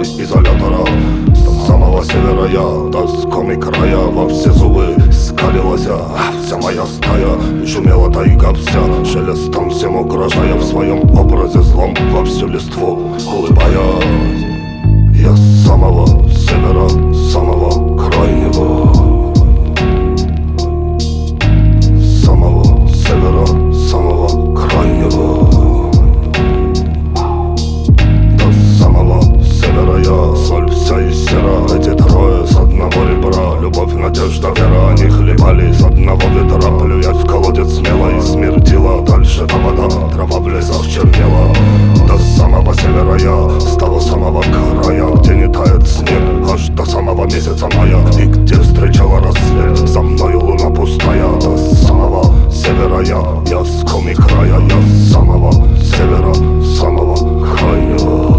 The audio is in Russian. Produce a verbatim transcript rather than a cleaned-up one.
из изолятора. С самого севера я до скоми края во все зубы скалилась вся моя стая. Шумела тайга вся, шелестом всем угрожая, в своем образе злом во всю листву улыбаясь. Я с самого севера, с самого крайнего, с самого севера, с самого крайнего. До самого севера я, соль вся и сера. Эти трое с одного ребра, любовь, надежда, вера. Они хлебали из одного ведра, плюясь в колодец смело и смердила. Дальше та вода, трава в лесах чернела. До самого севера я, с того самого края, где не тает снег, аж до самого месяца мая, и где встречала рассвет, за мною луна пустая. До самого севера я, я с коми края, я с самого севера, с самого крайнего.